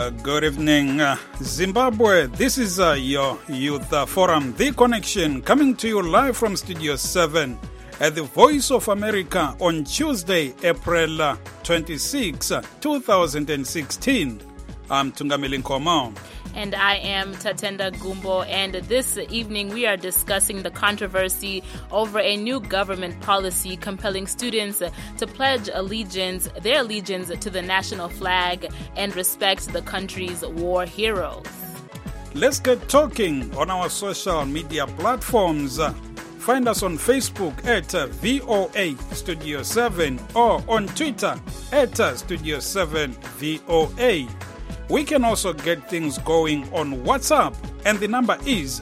Good evening, Zimbabwe. This is your Youth Forum, The Connection, coming to you live from Studio 7 at the Voice of America on Tuesday, April 26, 2016. I'm Tungameli Nkomo. And I am Tatenda Gumbo, and this evening we are discussing the controversy over a new government policy compelling students to pledge their allegiance to the national flag and respect the country's war heroes. Let's get talking on our social media platforms. Find us on Facebook at VOA Studio 7 or on Twitter at Studio 7 VOA. We can also get things going on WhatsApp, and the number is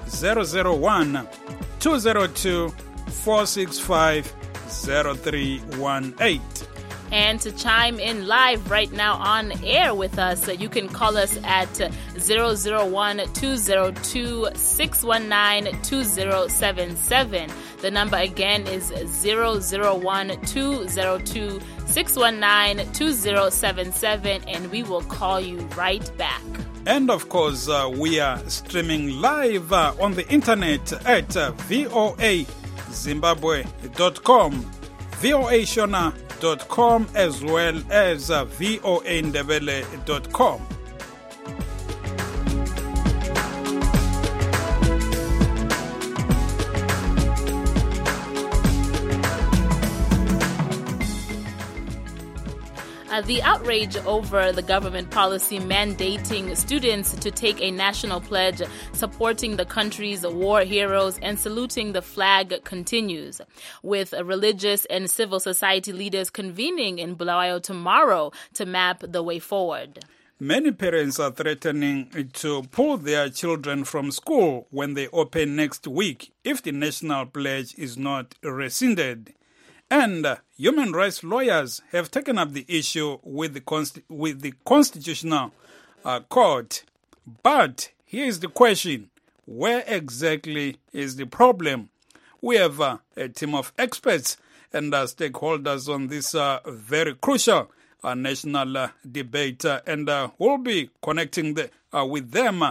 001-202-465-0318. And to chime in live right now on air with us, you can call us at 001-202-619-2077. The number again is 001-202-619-2077, and we will call you right back. And of course, we are streaming live on the internet at voazimbabwe.com, voashona.com, as well as voandebele.com. The outrage over the government policy mandating students to take a national pledge supporting the country's war heroes and saluting the flag continues, with religious and civil society leaders convening in Bulawayo tomorrow to map the way forward. Many parents are threatening to pull their children from school when they open next week if the national pledge is not rescinded. And human rights lawyers have taken up the issue with the Constitutional Court. But here is the question: where exactly is the problem? We have a team of experts and stakeholders on this very crucial national debate, and we'll be connecting with them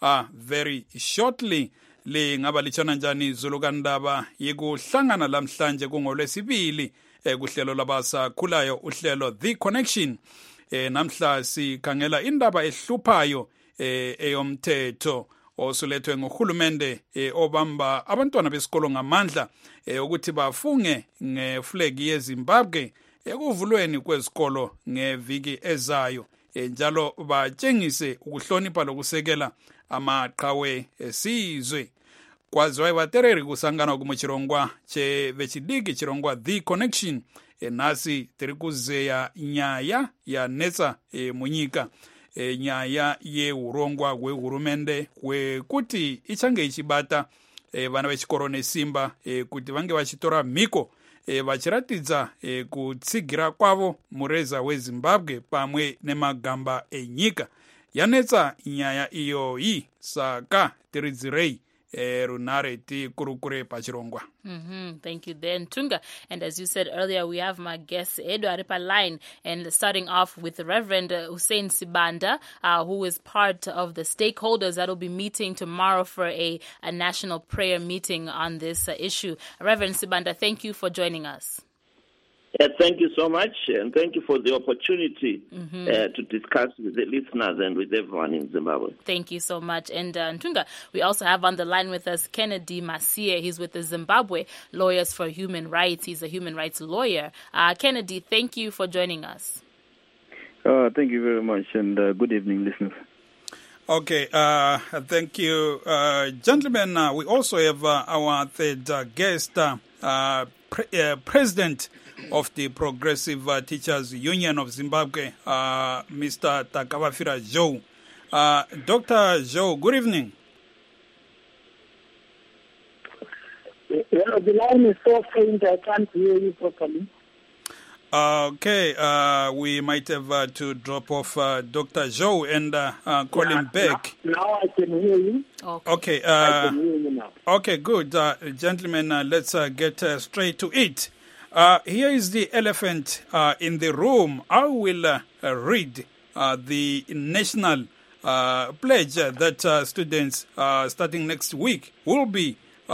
very shortly. Le ngaba lichana njani zulukandaba yikuhlangana lamhlanje kungolwesibili kuhlelo labasakhulayo uhlelo The Connection. Namhla sikhangela indaba ehluphayo eyomthetho osulethwe nguhulumende obamba abantwana besikolo ngamandla ukuthi bafunge ngeflag yeZimbabwe ekuvulweni kwezikolo ngeviki ezayo, njalo batshengise ukuhlonipha lokusekela amaqhawe esizwe. Kwaziwa batereri kusangana kumuchirongwa che vechidiki chirongwa The Connection, nasi tiri kuzeya nyaya ya netsa munyika, nyaya ye urongwa hurumende kuti ichange ichibata vana vechikoro nesimba kuti vange vachitora mhiko vachiratidza kutsigira kwavo mureza weZimbabwe pamwe nemagamba enyika. Yanetsa nyaya iyoyi, saka tiridzirei runare ti kurukure pachirongwa. Thank you then, Tunga. And as you said earlier, we have my guest Edo Aripa line, and starting off with the Reverend Hussein Sibanda, who is part of the stakeholders that will be meeting tomorrow for a national prayer meeting on this issue. Reverend Sibanda, thank you for joining us. Thank you so much, and thank you for the opportunity to discuss with the listeners and with everyone in Zimbabwe. Thank you so much. And Ntunga, we also have on the line with us Kennedy Masie. He's with the Zimbabwe Lawyers for Human Rights. He's a human rights lawyer. Kennedy, thank you for joining us. Thank you very much, and good evening, listeners. Okay, thank you. Gentlemen, we also have our third guest, President of the Progressive Teachers Union of Zimbabwe, Mr. Takavafira Joe. Dr. Joe, good evening. The line is so faint, I can't hear you properly. Okay, we might have to drop off Dr. Joe and call him back. Now I can hear you. Okay, I can hear you now. Okay, good. Gentlemen, let's get straight to it. Here is the elephant in the room. I will read the national pledge that students starting next week will be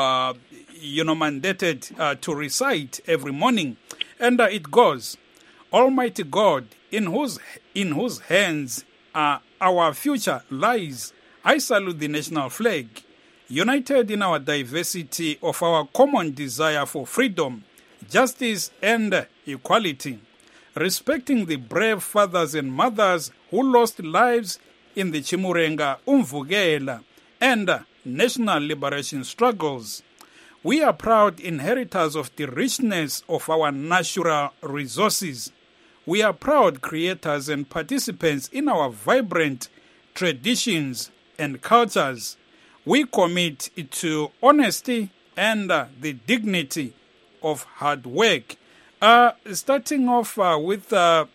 mandated to recite every morning. And it goes, Almighty God, in whose hands our future lies, I salute the national flag, united in our diversity of our common desire for freedom, justice and equality, respecting the brave fathers and mothers who lost lives in the Chimurenga, Umvukela, and national liberation struggles. We are proud inheritors of the richness of our natural resources. We are proud creators and participants in our vibrant traditions and cultures. We commit to honesty and the dignity of hard work. Starting off with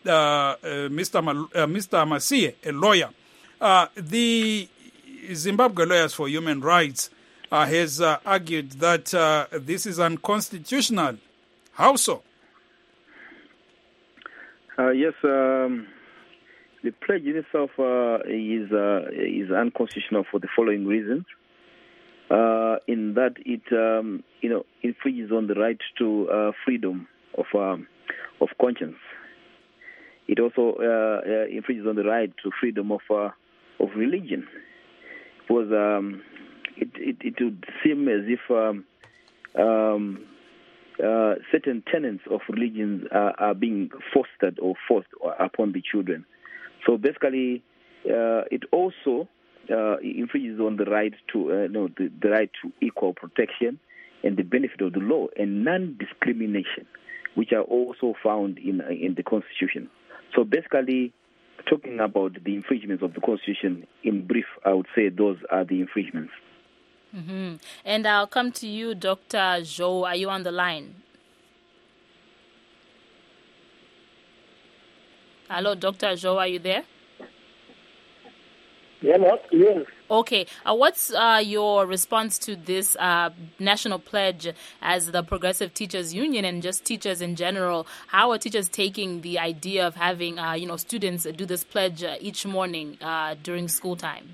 Mr. Masie, a lawyer. The Zimbabwe Lawyers for Human Rights has argued that this is unconstitutional. How so? Yes, the pledge in itself is unconstitutional for the following reasons. In that it infringes on the right to freedom of conscience. It also infringes on the right to freedom of religion, because it would seem as if certain tenets of religions are being fostered or forced upon the children. So basically, it also infringes on the right to the right to equal protection and the benefit of the law and non-discrimination, which are also found in the Constitution. So basically, talking about the infringements of the Constitution, in brief, I would say those are the infringements. Mm-hmm. And I'll come to you, Dr. Zhou. Are you on the line? Hello, Dr. Zhou, are you there? Yes. Okay. What's your response to this national pledge as the Progressive Teachers Union and just teachers in general? How are teachers taking the idea of having students do this pledge each morning during school time?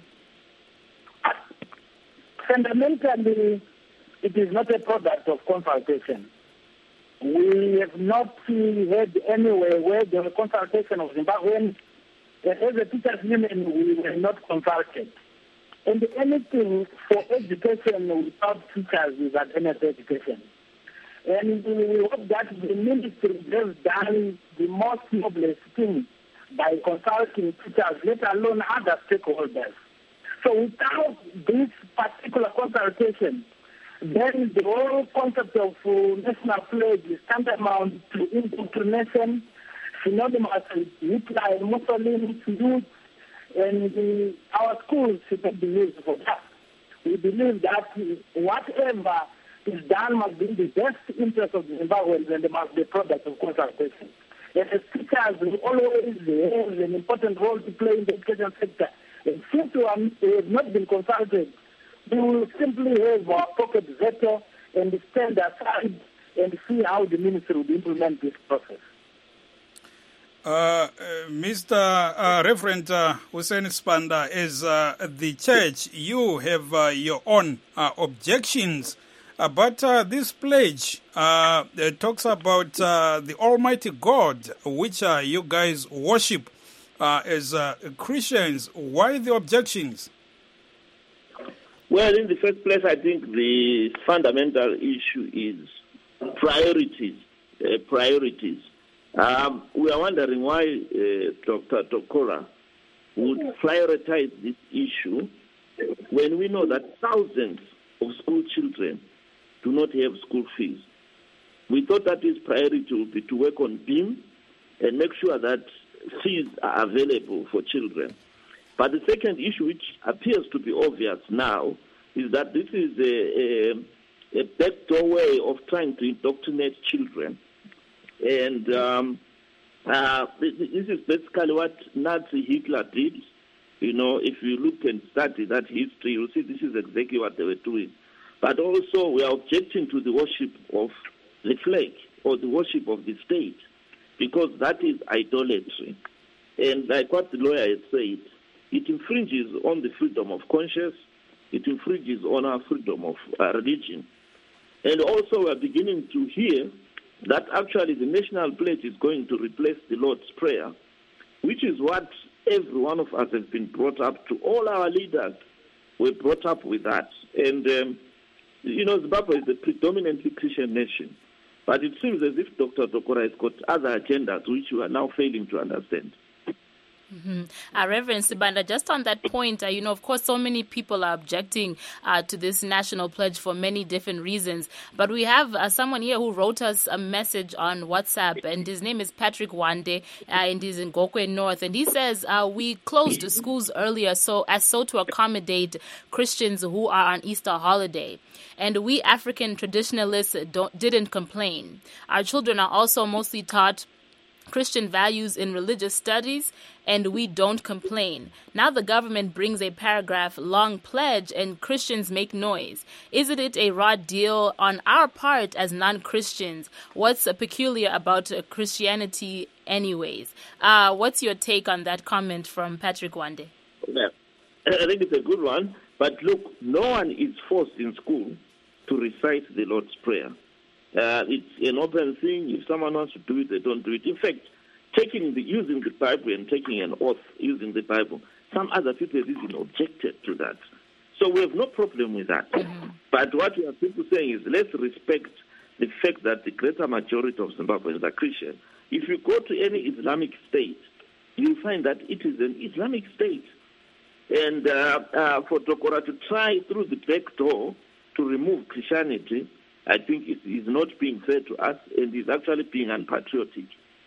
Fundamentally, it is not a product of consultation. We have not heard anywhere where there was consultation of Zimbabweans. As a teachers' union, we were not consulted. And anything for education without teachers is advanced education. And we hope that the ministry has done the most noblest thing by consulting teachers, let alone other stakeholders. So without this particular consultation, then the whole concept of national pledge is tantamount to indoctrination, synonymous with Hitler and Mussolini's youth, and our schools should not be used for that. We believe that whatever is done must be in the best interest of the Zimbabweans, and they must be a product of consultation. And as teachers, we always have an important role to play in the education sector. And since we have not been consulted, we will simply have our pocket veto and stand aside and see how the ministry will implement this process. Mr. Reverend Hussein Sibanda, as the church, you have your own objections. But this pledge talks about the Almighty God, which you guys worship as Christians. Why the objections? Well, in the first place, I think the fundamental issue is priorities. We are wondering why Dr. Tokora would prioritize this issue when we know that thousands of school children do not have school fees. We thought that his priority would be to work on BEAM and make sure that fees are available for children. But the second issue, which appears to be obvious now, is that this is a backdoor way of trying to indoctrinate children. And this is basically what Nazi Hitler did. You know, if you look and study that history, you'll see this is exactly what they were doing. But also, we are objecting to the worship of the flag or the worship of the state, because that is idolatry. And like what the lawyer had said, it infringes on the freedom of conscience, it infringes on our freedom of religion. And also we're beginning to hear that actually the national pledge is going to replace the Lord's Prayer, which is what every one of us has been brought up to. All our leaders were brought up with that. And, Zimbabwe is a predominantly Christian nation. But it seems as if Dr. Tokora has got other agendas which we are now failing to understand. Mm-hmm. Reverend Sibanda, just on that point, of course, so many people are objecting to this national pledge for many different reasons. But we have someone here who wrote us a message on WhatsApp, and his name is Patrick Wande, and he's in Gokwe North. And he says, we closed schools earlier so to accommodate Christians who are on Easter holiday. And we African traditionalists didn't complain. Our children are also mostly taught Christian values in religious studies, and we don't complain. Now the government brings a paragraph-long pledge and Christians make noise. Isn't it a raw deal on our part as non-Christians? What's peculiar about Christianity anyways? What's your take on that comment from Patrick Wande? Yeah, I think it's a good one. But look, no one is forced in school to recite the Lord's Prayer. It's an open thing. If someone wants to do it, they don't do it. In fact, using the Bible and taking an oath using the Bible, some other people have even objected to that. So we have no problem with that. Mm-hmm. But what we are simply saying is let's respect the fact that the greater majority of Zimbabweans are Christian. If you go to any Islamic state, you'll find that it is an Islamic state. And for Tokora to try through the back door to remove Christianity, I think it is not being fair to us and is actually being unpatriotic.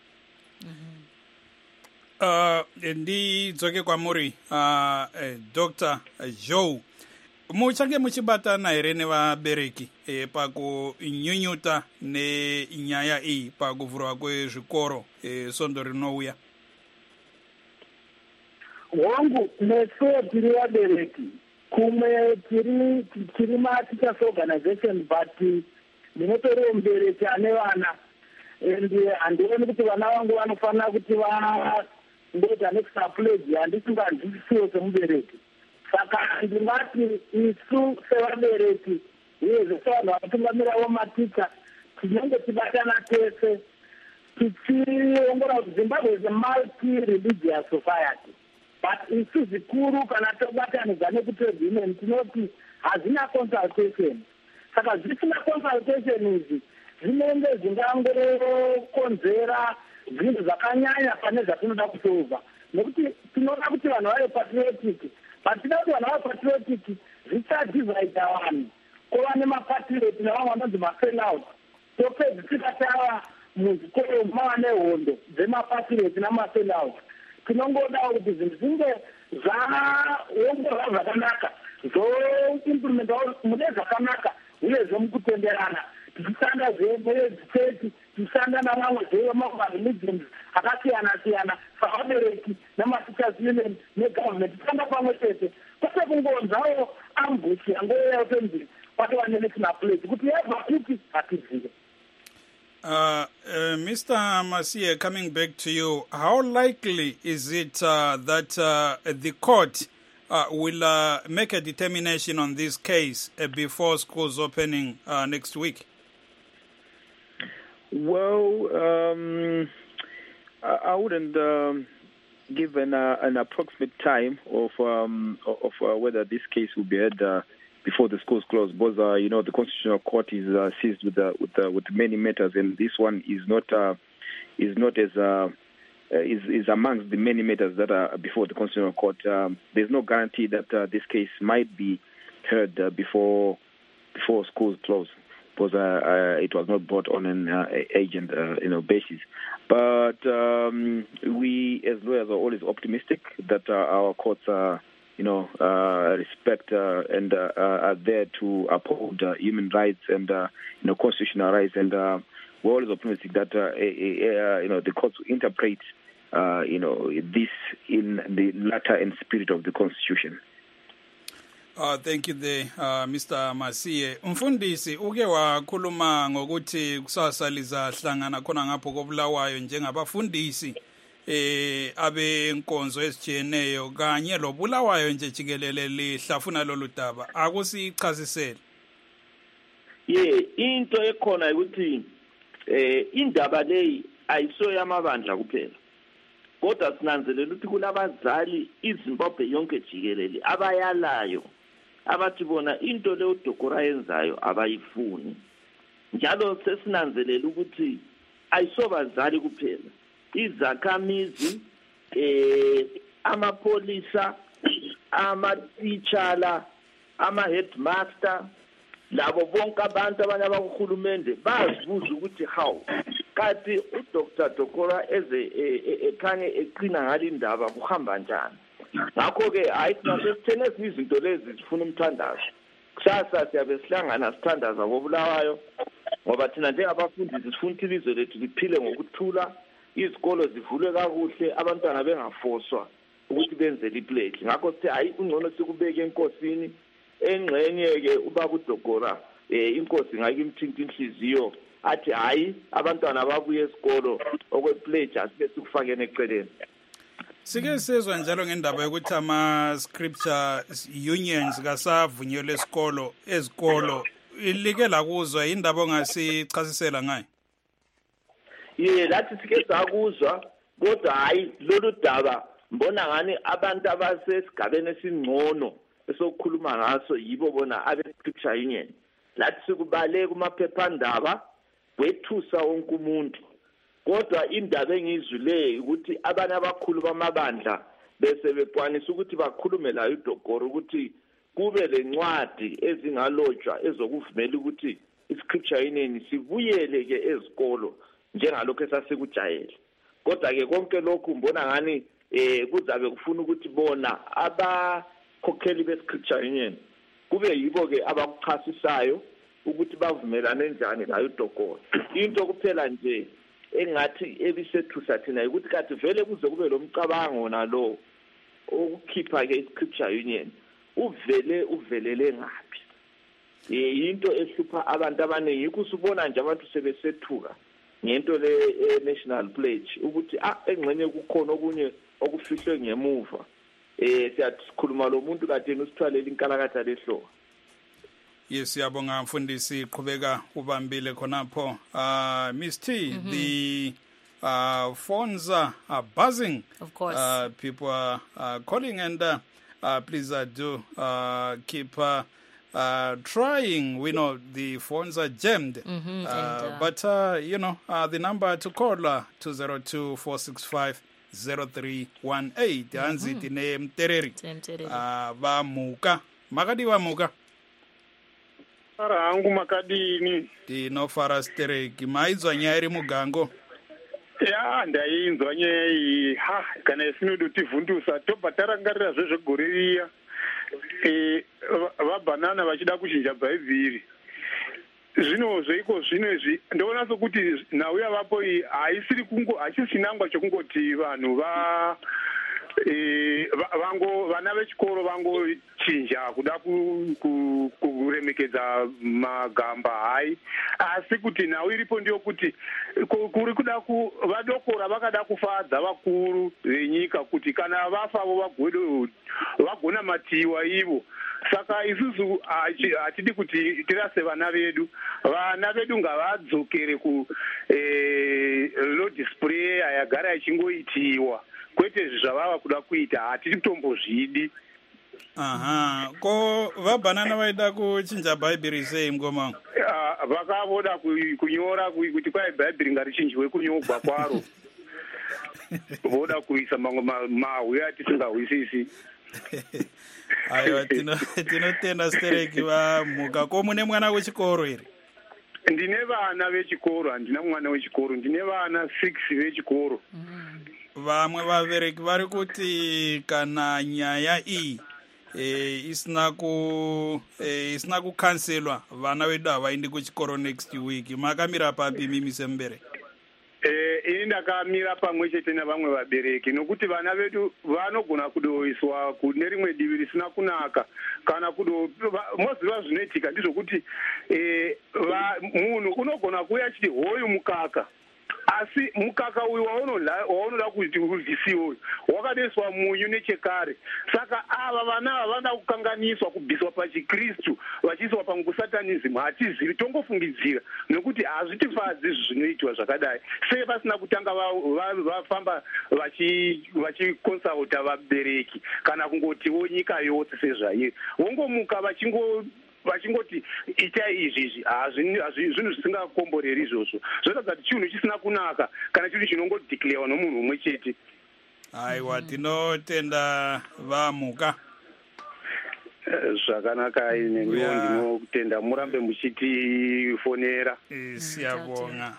Ndidzoke kwamuri Dr. Joe, muchange muchibatana here nevabereki pakunyunyuta nenyaya iyi pakuvhurwa kwezvikoro sondo rinouya? Wangu nesu tiri vabereki kumwe tiri matichas organization, but ndinotoriwo mubereki ane vana, and handioni kuti vana vangu vanofanira kuti vangoita next pledge. Handisinganzwisiwo semubereki. Saka ndingati isu sevabereki uye zvese vanhu vanotungamirirawo maticha tinenge tibatana tese tichiongora kuti Zimbabwe is a multi-religious society. But isu zvikuru kana tobatanidza nekutrade union tinoti hazina consultation. Saka zvisina consultation izvi zvinenge zvingangokonzera zvinhu zvakanyanya pane zvatinoda kusolva. Nekuti tinoda kuti vanhu vave patriotic, but tinoda kuti vanhu vave patriotic zvichadivhaidha vanhu. Kuva nemapatrioti nevamwe vanonzi mafellout. Topedzisira tava muzvikoro mava nehondo dzemapatrioti namafellout. Tinongoda kuti zvinhu zvinge zvaongorwa zvakanaka, zvoimplementawo mune zvakanaka uye zvomukutenderana. Tichishanda zvedziseti, tichishanda navamwe zvemareligions akasiyana-siyana, savabereki nematichers union negovernment, tichishanda pamwe chete. Kwete kungonzawo ambushi yangoya pemberi patova nenational pledge kuti yabva kuti hatizive. Mr. Masie, coming back to you, how likely is it that the court will make a determination on this case before schools opening next week? Well, I wouldn't give an approximate time of whether this case will be heard before the schools close, because the Constitutional Court is seized with many matters, and this one is not amongst the many matters that are before the Constitutional Court. There's no guarantee that this case might be heard before schools close, because it was not brought on an agent basis. But we as lawyers are always optimistic that our courts are respect and are there to uphold human rights and constitutional rights, and we're always optimistic that the courts will interpret this in the letter and spirit of the Constitution. Thank you there, Mr. Masie. Mfundisi, uke wakhuluma ngokuthi kusasa lizahlangana khona ngapho kobulawayo njengabafundisi abe inkonzo ezijiyeneyo kanye lobulawayo nje jikelele lihlafuna lolu daba akusichazisele. Into ekhona ukuthi indaba leyi ayiso yamabandla kuphela, kodwa sinanzelela ukuthi kulabazali iZimbabwe yonke jikelele abayalayo abathi bona into le uDokora yenzayo abayifuni. Njalo sesinanzelela ukuthi ayisobazali kuphela, izakhamizi, amapolisa, ama-teacher, ama-headmaster, labo bonke abantu abanye abakuhulumende bazibuza ukuthi how kanti uDr. Dokora ekhanye eqina ngalindaba kuhamba njani. Ngakho-ke hayi nasesithene izinto lezi zifuna umthandazo. Kusasa siyabe sihlangana sithandaza ngobulawayo ngoba thina njengabafundi sifuna ukuthi ilizwe lethu liphile ngokuthula, izikolo zivulwe kakuhle, abantwana bengafoswa ukuthi benze ipledge. Ngakho sithi hayi ungcono sikubeke enkosini engxenye-ke ubaba uDokora inkosi ngake imthinta inhliziyo athi hayi abantwana babuye esikolo okwepledge asibe sikufakene eceleni. Sike sizwa njalo ngendaba yokuthi ama-scripture unions kasavunyelwe ezikolo ilike lakuzwa indaba ongasichasisela ngayo. Lathi sike sakuzwa kodwa hayi lolu daba mbona ngani abantu abasesigabeni esingcono esokukhuluma ngaso yibo bona abe-scripture union. Lathi sikubale kumaphephandaba wethusa wonke umuntu. Kodwa indaba engizwileyo ukuthi abanye abakhulu bamabandla bese bekwanisa ukuthi bakhulume la uDokora ukuthi kube lencwadi ezingalotshwa ezokuvumela ukuthi iScripture union sibuyele ke ezikolo njengalokho esasikujayele. Kodwa ke konke lokhu mbona ngani kuzabe kufuna ukuthi bona abakhokheli beScripture union kube yibo ke abakuchasisayo ukuthi bavumelane njani la uDokora. Into kuphela nje engathi ebisethusa thina ukuthi kathi vele kuze kube lo mcabango nalo ukukhipha ke iScripture union uvelele ngaphi. Into ehlupha abantu abaningi ukusubona nje abantu sebesethuka ngento le national pledge ukuthi engxenye kukhona okunye okufihlwe ngemuva. Siyakhuluma lo muntu kade usithwalela inkalakatha lehlobo. Yes, siyabonga mfundisi qhubeka ubambile khonapho. Miss T, the phones are buzzing. Of course. People are calling and please do keep trying. We know the phones are jammed. But the number to call 202-465-0318. Hanzi tine mtereri. Vamuka. Makadi vamuka. Hangu makadini tinofara stereki maizwa nyaya iri mugango. Ndainzwa nyaya iyi kana isinoda tivhundusa tobva tarangarira zvezvegore riya vabhanana vachida kuchinja bhaibheri. Zvino zveiko zvinezvi ndoona sokuti nhau yavapo iyi hachisina chekungoti vanhu vana vechikoro vangochinja kuda kuremekedza magamba hai, asi kuti nhau iripo ndiyo kuti kuri kuda vadokora vakada kufadza vakuru venyika kuti kana vafavo vagona matiwa ivo. Saka isusu hatidi kuti tirase vana vedu ngavadzokere lo display yagara ichingoitiwa kwete zvavava kuda kuita hatidi kutombozvidi. Ko vabhanana vaida kuchinja bhaibheri sei mngoma? Vakavoda kunyora kuti kwai bhaibheri ngarichinjwe kunyogwa kwaro. Voda kuisa mamwe mahwe atisingahwisisi. Aiwa tinotenda stereki vamuka. Ko mune mwana wechikoro here? Ndine vana vechikoro, handina mwana wechikoro, ndine vana 6 vechikoro. Vamwe vabereki vari kuti kana nyaya iyi isina kukanselwa vana vedu havaendi kuchikoro next week. Makamira papi mimi sembereki? Ini ndakamira pamwe chete navamwe vabereki nokuti vana vedu vanogona kudoiswa kune rimwe divi risina kunaka kana moziva zvinoitika ndizvokuti munhu unogona kuuya achiti hoyu mukaka asi mukaka uyu waunoda kuti urwisiwe wakadoiswa munyu nechekare. Saka ava vana havana kukanganiswa kubviswa pachikristu vachiiswa pamusatanism. Hatizivi, tongofungidzira nekuti hazvitifadzi zvinoitwa zvakadai. Sei pasina kutanga vafamba vachikonsulta vabereki kana kungotiwo nyika yose sezvairi, vongomuka vachingoti itai izvi zvinhu zvisingakomboreri izvozvo. Zvoratidza kuti chinhu chisina kunaka kana chinhu chinongodhiklewa nomunhu umwe chete. Aiwa, tinotenda vamuka. Zvakanaka ine ndinotenda murambe muchitifonera. Siyabonga.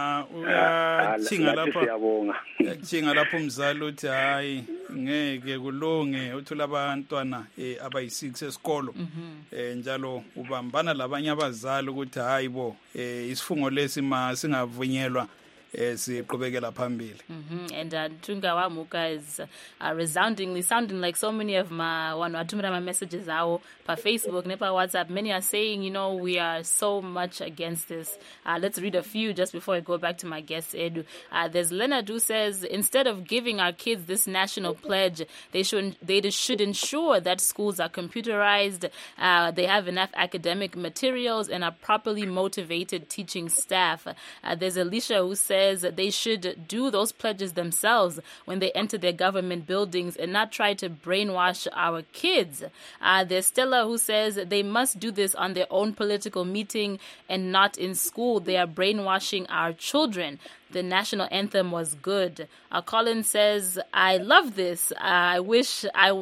Chinga lapho umzali uthi hayi ngeke kulunge uthula abantwana abayi6 esikolo. Njalo ubambana labanye abazali ukuthi hayi bo isifungo lesi singavunyelwa siqhubekela phambili. And Tunga Wamuka is resoundingly sounding like so many of my messages out per Facebook, nepa WhatsApp. Many are saying, we are so much against this. Let's read a few just before I go back to my guest, Edu. There's Leonard who says, instead of giving our kids this national pledge, they should ensure that schools are computerized, they have enough academic materials, and are properly motivated teaching staff. There's Alicia who says they should do those pledges themselves when they enter their government buildings and not try to brainwash our kids. There's Stella who says they must do this on their own political meeting and not in school. They are brainwashing our children. The national anthem was good. Colin says, I love this. I wish I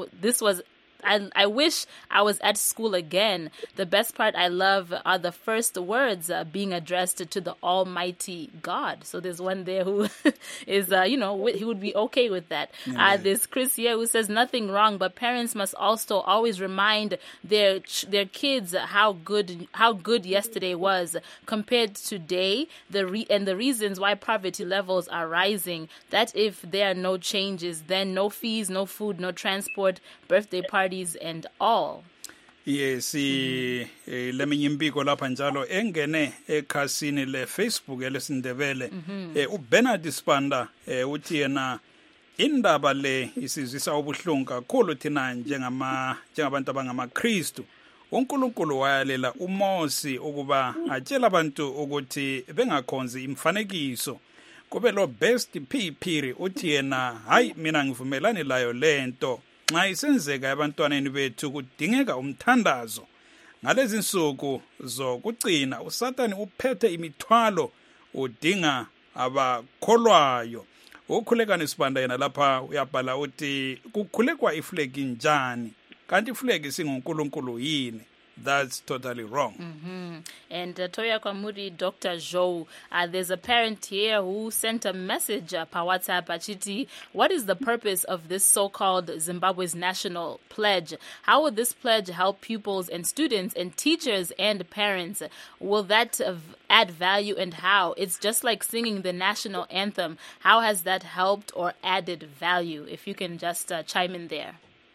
was at school again. The best part I love are the first words being addressed to the Almighty God. So there's one there who is, he would be okay with that. There's Chris here who says nothing wrong, but parents must also always remind their kids how good yesterday was compared to today, and the reasons why poverty levels are rising. That if there are no changes, then no fees, no food, no transport, birthday parties, and all. Yes, leminye impiko lapha njalo engene ekhasini le Facebook elesindebele uBernard Sibanda uthi yena indaba le isizwisa ubuhlungu kakhulu thina njengabantu abangamaKristu. uNkulunkulu wayalela uMosi ukuba atshela abantu ukuthi bengakhonzi imfanekiso. Kube lo best Phiri uthi yena hayi mina ngivumelani layo lento. Nxa isenzeka abantwaneni bethu kudingeka umthandazo. Ngalezi insuku zokugcina uSathane uphethe imithwalo udinga abakholwayo. Ukhulekani Sibanda yena lapha uyabhala uthi kukhulekwa iflegi njani kanti iflegi singuNkulunkulu yini. That's totally wrong. And Toya Kwamuri, Dr. Joe, there's a parent here who sent a message per WhatsApp, Achiti. What is the purpose of this so-called Zimbabwe's national pledge? How will this pledge help pupils and students and teachers and parents? Will that add value, and how? It's just like singing the national anthem. How has that helped or added value? If you can just chime in there.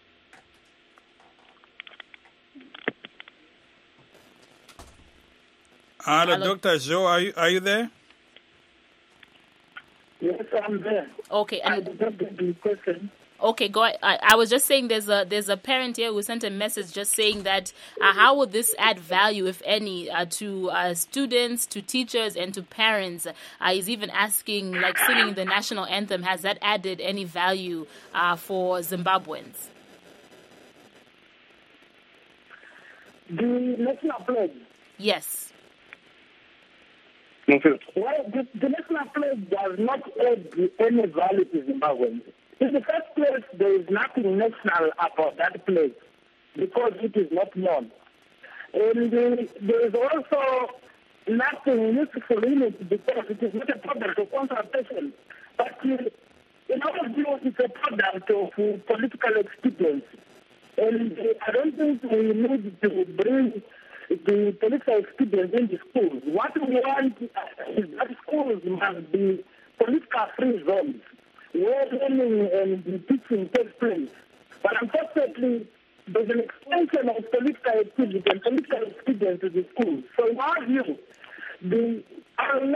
Hello, Dr. Joe, are you there? Yes, I'm there. Okay, I did not get the question. Okay, go ahead. I was just saying there's a parent here who sent a message just saying that how would this add value, if any, to students, to teachers, and to parents? He's even asking, like singing the national anthem, has that added any value for Zimbabweans? The national pledge? Yes. Well, the national pledge does not add any value to Zimbabweans. In the first place, there is nothing national about that pledge because it is not known. And there is also nothing useful in it because it is not a product of consultation. But in our view, it's a product of political expedience. And I don't think we need to bring the political experience in the schools. What we want is that schools must be political-free zones where learning and teaching takes place. But unfortunately, there's an extension of political activity and political experience to the schools. So in our view, unless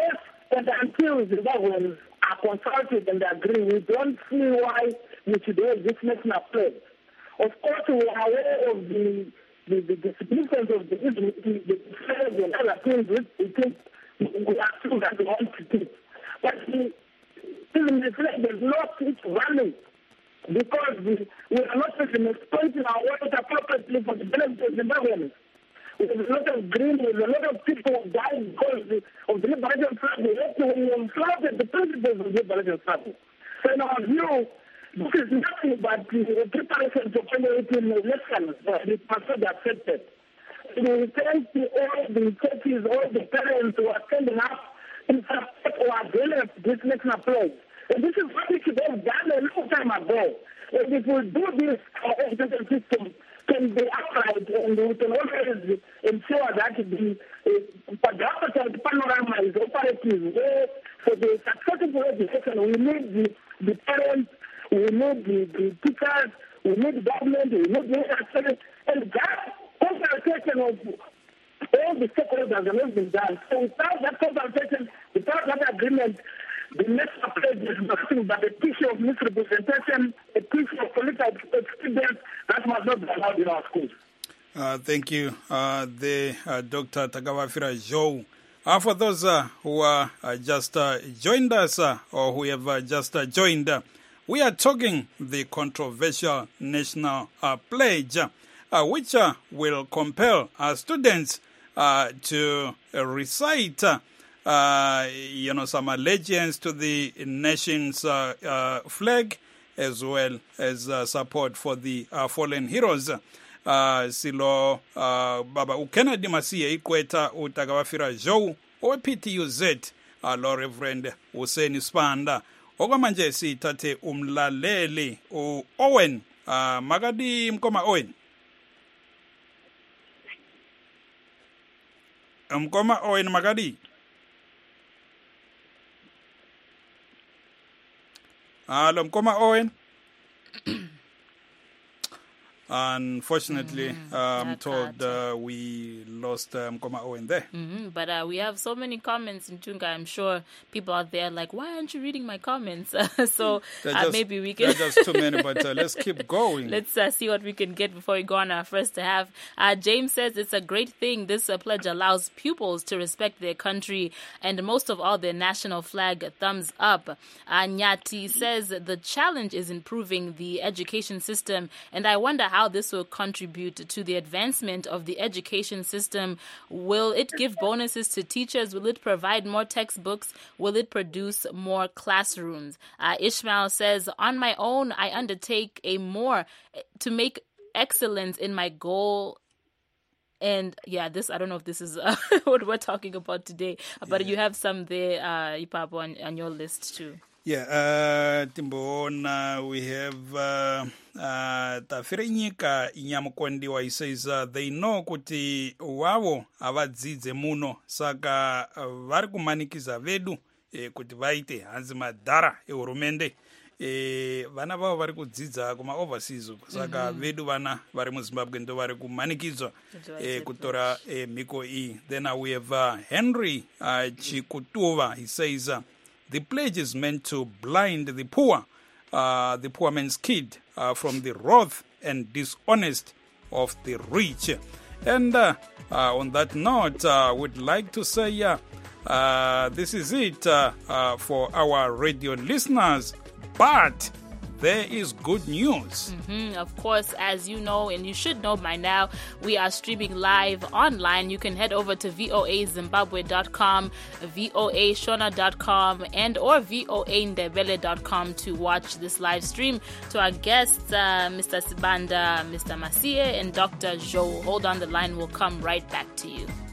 And until Zimbabweans are consulted and agree, we don't see why we should have this national flag. Of course, we are aware of the significance of the flag and other things which we think we are still that we want to do. But the flag has lost its value because we are not even exploiting our water appropriately for the benefit of Zimbabweans. There's a lot of green, there's a lot of people who died because of the liberation struggle. We have flouted the principles of the liberation struggle. So in our view, this is nothing but the preparation for 2018 elections. It must not be accepted. We thank all the churches, all the parents who are standing up in support or against this national pledge. And this is what we should have done a long time ago. And if we do this, our education system can be upright, and we can always ensure that the quadripartite panorama is operative. Where for the successful education, we need the parents, we need the teachers, we need government, we need the administrators, and that consultation of all the stakeholders has not been done. So without that consultation, without that agreement, the next pledge is nothing but a tissue of misrepresentation, a tissue of political experience that must not be allowed in our schools. Thank you, Dr. Tagawafira Zhou. For those who are just joined us or who have just joined, we are talking the controversial national pledge, which will compel students to recite some allegiance to the nation's flag, as well as support for the fallen heroes. Silo Baba uKennedy Masiye ikweta uTagawafira Zhou owe-PTUZ lo Reverend Hussein Sibanda. Okwamanje sithathe umlaleli Owen Makadi Mkoma Owen. Mkoma Owen Makadi. Hello, Mkoma Owen. Unfortunately, I'm told we lost Mkoma Owen there. But we have so many comments in Tunga. I'm sure people out there are like, why aren't you reading my comments? So maybe we can... There are just too many, but let's keep going. Let's see what we can get before we go on our first half. James says it's a great thing. This pledge allows pupils to respect their country and most of all their national flag. Thumbs up. Nyati says the challenge is improving the education system, and I wonder how this will contribute to the advancement of the education system. Will it give bonuses to teachers? Will it provide more textbooks? Will it produce more classrooms? Ishmael says, on my own, I undertake to make excellence in my goal. And this, I don't know if this is what we're talking about today, but you have some there, Ipapo, on your list too. Timbona, we have Tafirenyika Inyamukondiwa. He says they know kuti wavo avadzidze muno saka vari kumanikiza vedu kuti vaite hanzi madhara ehurumende. Vana vavo vari kudzidza kuma overseas saka vedu vana vari muZimbabwe ndo vari kumanikidzwa kutora mhiko iyi. Then we have Henry Chikutuva. He says the pledge is meant to blind the poor man's kid from the wrath and dishonest of the rich. And on that note, we'd like to say this is it for our radio listeners. But there is good news. Of course, as you know, and you should know by now, we are streaming live online. You can head over to voazimbabwe.com, voashona.com, and or voandebele.com to watch this live stream. To our guests, Mr. Sibanda, Mr. Masiye, and Dr. Zhou. Hold on the line. We'll come right back to you.